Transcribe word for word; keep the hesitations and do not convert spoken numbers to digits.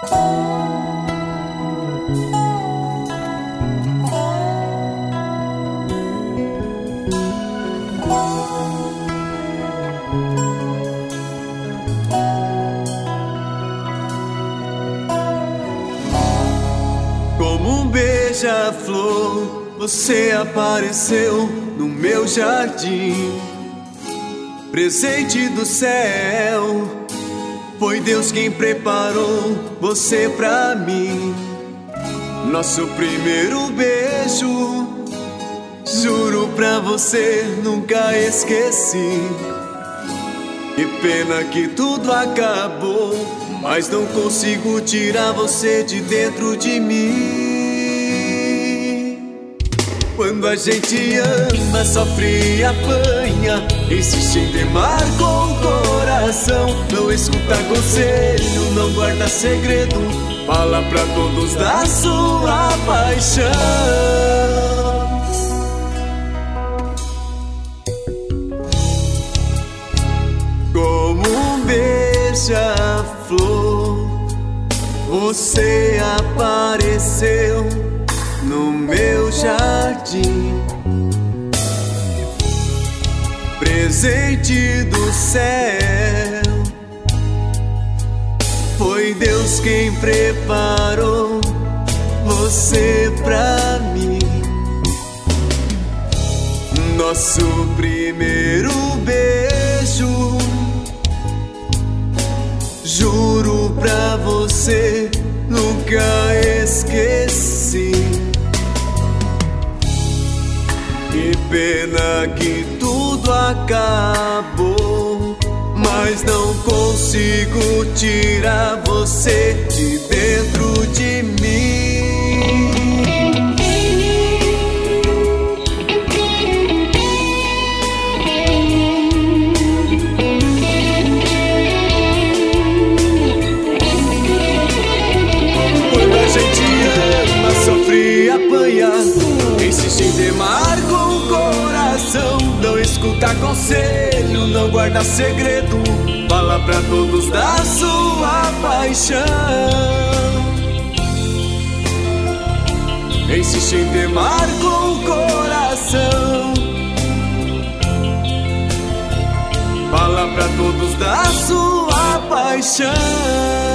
Como um beija-flor, você apareceu no meu jardim, presente do céu. Foi Deus quem preparou você pra mim. Nosso primeiro beijo, juro pra você, nunca esqueci. Que pena que tudo acabou, mas não consigo tirar você de dentro de mim. Quando a gente ama, sofre e apanha, insiste em temar com o coração. Não escuta conselho, não guarda segredo, fala pra todos da sua paixão. Como um beija-flor, você apareceu no meu jardim, presente do céu. Foi Deus quem preparou você pra mim. Nosso primeiro beijo, juro pra você, nunca esqueci. Que pena que tudo acabou, mas não consigo tirar você de dentro de mim. Quando a gente ama, sofre e apanha, insiste em temar com o coração. Não escuta conselho, não guarda segredo, fala pra todos da sua paixão. Insiste em temar com o coração, fala pra todos da sua paixão.